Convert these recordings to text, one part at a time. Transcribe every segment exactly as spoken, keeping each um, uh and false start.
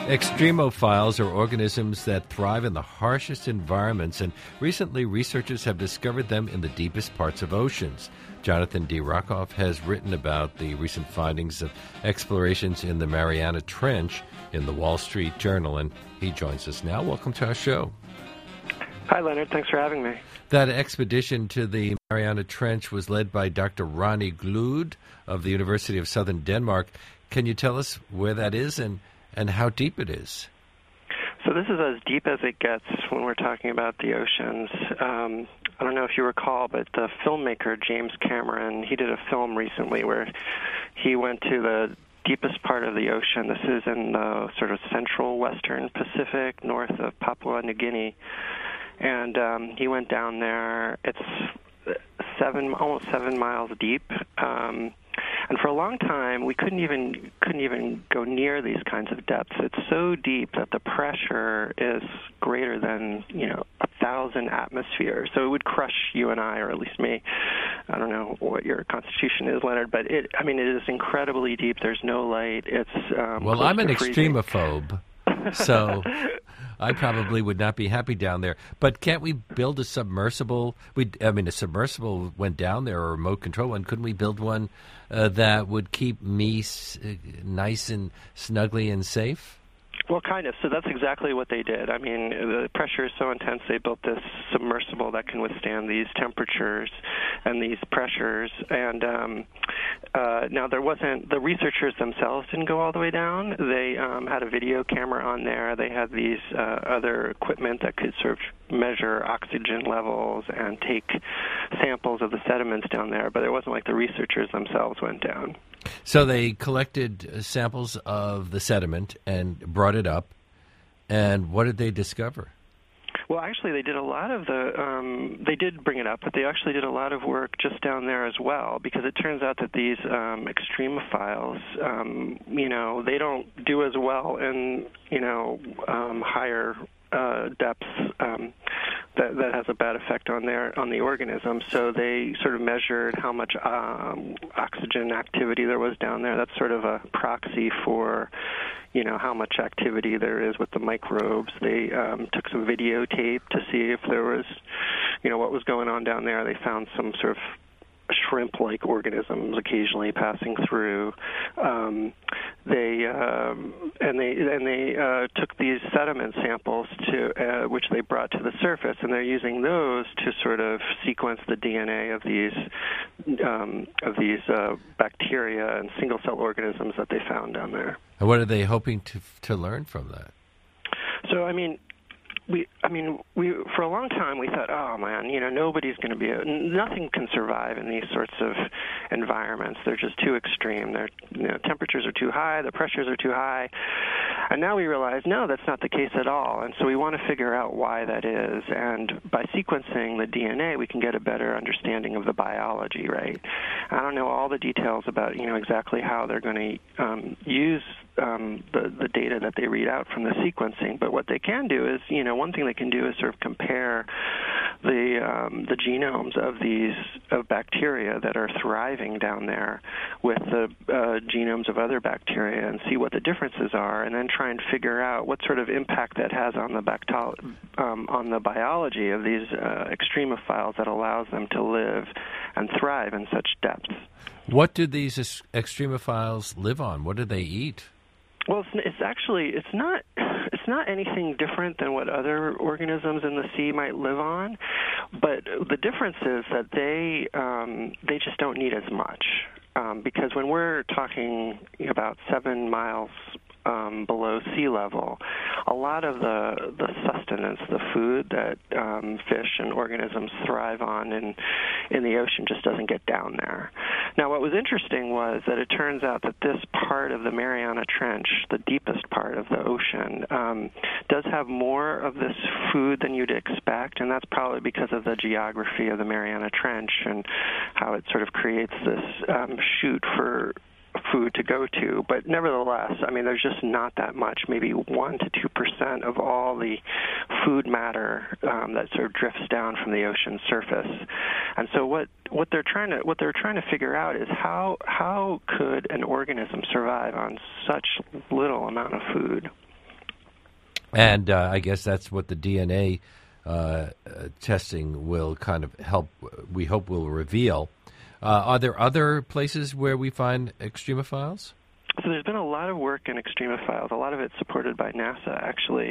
Extremophiles are organisms that thrive in the harshest environments, and recently researchers have discovered them in the deepest parts of oceans. Jonathan D. Rockoff has written about the recent findings of explorations in the Mariana Trench in the Wall Street Journal, and he joins us now. Welcome to our show. Hi, Leonard. Thanks for having me. That expedition to the Mariana Trench was led by Doctor Ronnie Glood of the University of Southern Denmark. Can you tell us where that is and, and how deep it is? So this is as deep as it gets when we're talking about the oceans. Um, I don't know if you recall, but the filmmaker James Cameron, he did a film recently where he went to the deepest part of the ocean. This is in the sort of central western Pacific, north of Papua New Guinea. And um, he went down there. It's seven, almost seven miles deep. Um, and for a long time, we couldn't even couldn't even go near these kinds of depths. It's so deep that the pressure is greater than you know a thousand atmospheres. So it would crush you and I, or at least me. I don't know what your constitution is, Leonard, but it. I mean, it is incredibly deep. There's no light. It's um, well, I'm an extremophobe, so I probably would not be happy down there. But can't we build a submersible? We, I mean, a submersible went down there, or a remote control one. Couldn't we build one uh, that would keep me s- nice and snugly and safe? Well, kind of. So that's exactly what they did. I mean, the pressure is so intense, they built this submersible that can withstand these temperatures and these pressures. And um, uh, now there wasn't, the researchers themselves didn't go all the way down. They um, had a video camera on there. They had these uh, other equipment that could sort of measure oxygen levels and take samples of the sediments down there. But it wasn't like the researchers themselves went down. So they collected samples of the sediment and brought it up, and what did they discover? Well, actually, they did a lot of the, um, they did bring it up, but they actually did a lot of work just down there as well, because it turns out that these um, extremophiles, um, you know, they don't do as well in, you know, um, higher uh, depths. Um, that, that has a bad effect on their on the organism. So they sort of measured how much um, oxygen activity there was down there. That's sort of a proxy for, you know, how much activity there is with the microbes. They um, took some videotape to see if there was, you know, what was going on down there. They found some sort of shrimp-like organisms occasionally passing through. Um, they um, and they and they uh, took these sediment samples to uh, which they brought to the surface, and they're using those to sort of sequence the D N A of these um, of these uh, bacteria and single-cell organisms that they found down there. And what are they hoping to to learn from that? So, I mean. We, I mean, we for a long time we thought, oh man, you know, nobody's going to be, a, nothing can survive in these sorts of environments. They're just too extreme. They're, you know, temperatures are too high, the pressures are too high, and now we realize, no, that's not the case at all. And so we want to figure out why that is. And by sequencing the D N A, we can get a better understanding of the biology, right? I don't know all the details about, you know, exactly how they're going to um, use um, the the data that they read out from the sequencing, but what they can do is, you know, one thing they can do is sort of compare the um, the genomes of these of bacteria that are thriving down there with the uh, genomes of other bacteria and see what the differences are, and then try and figure out what sort of impact that has on the bactol- um, on the biology of these uh, extremophiles that allows them to live and thrive in such depths. What do these ex- extremophiles live on? What do they eat? Well, it's, it's actually it's not it's not anything different than what other organisms in the sea might live on, but the difference is that they um, they just don't need as much um, because when we're talking about seven miles um, below sea level, a lot of the the sustenance, the food that um, fish and organisms thrive on in in the ocean just doesn't get down there. Now, what was interesting was that it turns out that this part of the Mariana Trench, the deepest part of the ocean, um, does have more of this food than you'd expect, and that's probably because of the geography of the Mariana Trench and how it sort of creates this um, chute for food to go to. But nevertheless, I mean, there's just not that much, maybe one to two percent of all the food matter um, that sort of drifts down from the ocean surface. And so what what they're trying to what they're trying to figure out is how how could an organism survive on such little amount of food? And uh, I guess that's what the D N A uh, uh, testing will kind of help, we hope will reveal. Uh, are there other places where we find extremophiles? So there's been a lot of work in extremophiles, a lot of it supported by NASA, actually,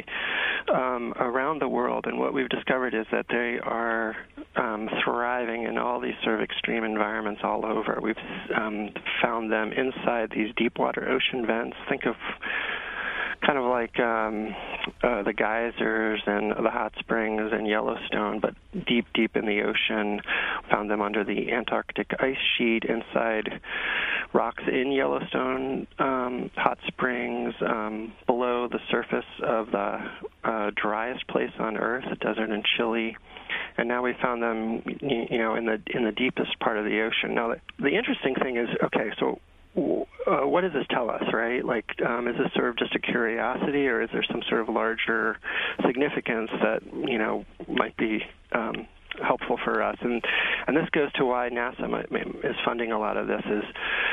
um, around the world. And what we've discovered is that they are um, thriving in all these sort of extreme environments all over. We've um, found them inside these deep water ocean vents. Think of kind of like um, uh, the geysers and the hot springs in Yellowstone, but deep, deep in the ocean. Found them under the Antarctic ice sheet, inside rocks in Yellowstone um, hot springs, um, below the surface of the uh, driest place on Earth, a desert in Chile. And now we found them, you know, in the in the deepest part of the ocean. Now, the, the interesting thing is, okay, so Uh, what does this tell us, right? Like, um, is this sort of just a curiosity, or is there some sort of larger significance that, you know, might be um, helpful for us? And and this goes to why NASA might, is funding a lot of this. Is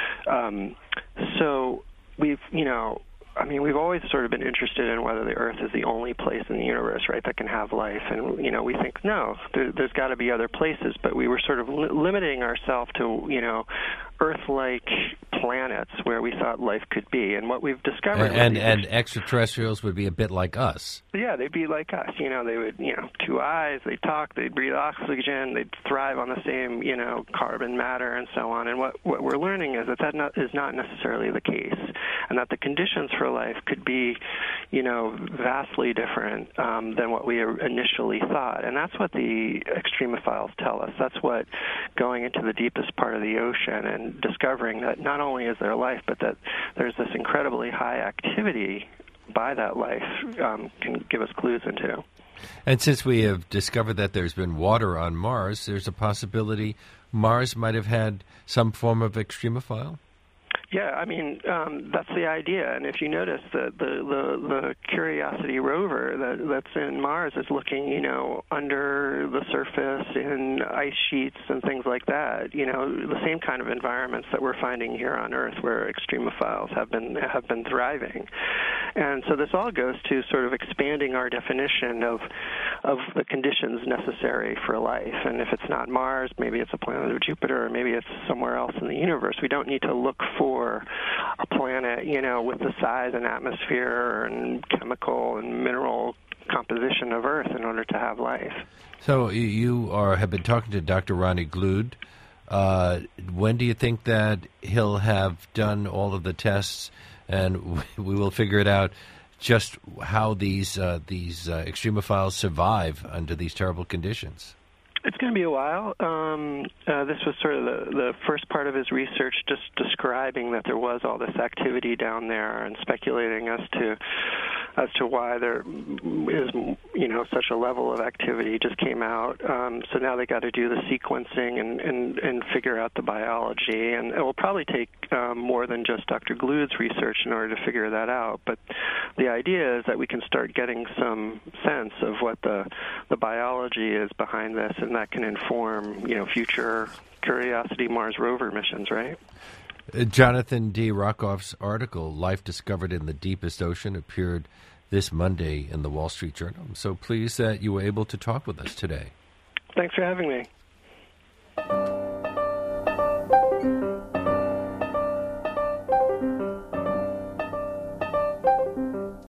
um, so we've, you know, I mean, we've always sort of been interested in whether the Earth is the only place in the universe, right, that can have life. And, you know, we think, no, there, there's got to be other places. But we were sort of li- limiting ourselves to, you know, Earth-like planets where we thought life could be. And what we've discovered... And, and, and extraterrestrials would be a bit like us. Yeah, they'd be like us. You know, they would, you know, two eyes, they'd talk, they'd breathe oxygen, they'd thrive on the same, you know, carbon matter and so on. And what, what we're learning is that that not, is not necessarily the case, and that the conditions for life could be, you know, vastly different um, than what we initially thought. And that's what the extremophiles tell us. That's what going into the deepest part of the ocean and discovering that not only is there life, but that there's this incredibly high activity by that life um, can give us clues into. And since we have discovered that there's been water on Mars, there's a possibility Mars might have had some form of extremophile? Yeah, I mean, um, that's the idea. And if you notice, the, the, the, the Curiosity rover that, that's in Mars is looking, you know, under the surface in ice sheets and things like that. You know, the same kind of environments that we're finding here on Earth where extremophiles have been have been thriving. And so this all goes to sort of expanding our definition of of the conditions necessary for life. And if it's not Mars, maybe it's a planet of Jupiter, or maybe it's somewhere else in the universe. We don't need to look for a planet, you know, with the size and atmosphere and chemical and mineral composition of Earth in order to have life. So you are have been talking to Doctor Ronnie Glood. Uh, when do you think that he'll have done all of the tests, and we will figure it out just how these uh, these uh, extremophiles survive under these terrible conditions? It's going to be a while. Um, uh, this was sort of the, the first part of his research, just describing that there was all this activity down there and speculating as to as to why there is, you know, such a level of activity just came out. Um, so now they got to do the sequencing and, and, and figure out the biology. And it will probably take um, more than just Doctor Glood's research in order to figure that out. But the idea is that we can start getting some sense of what the the biology is behind this, and that can inform, you know, future Curiosity Mars rover missions, right? Uh, Jonathan D. Rockoff's article, Life Discovered in the Deepest Ocean, appeared this Monday in the Wall Street Journal. I'm so pleased that you were able to talk with us today. Thanks for having me.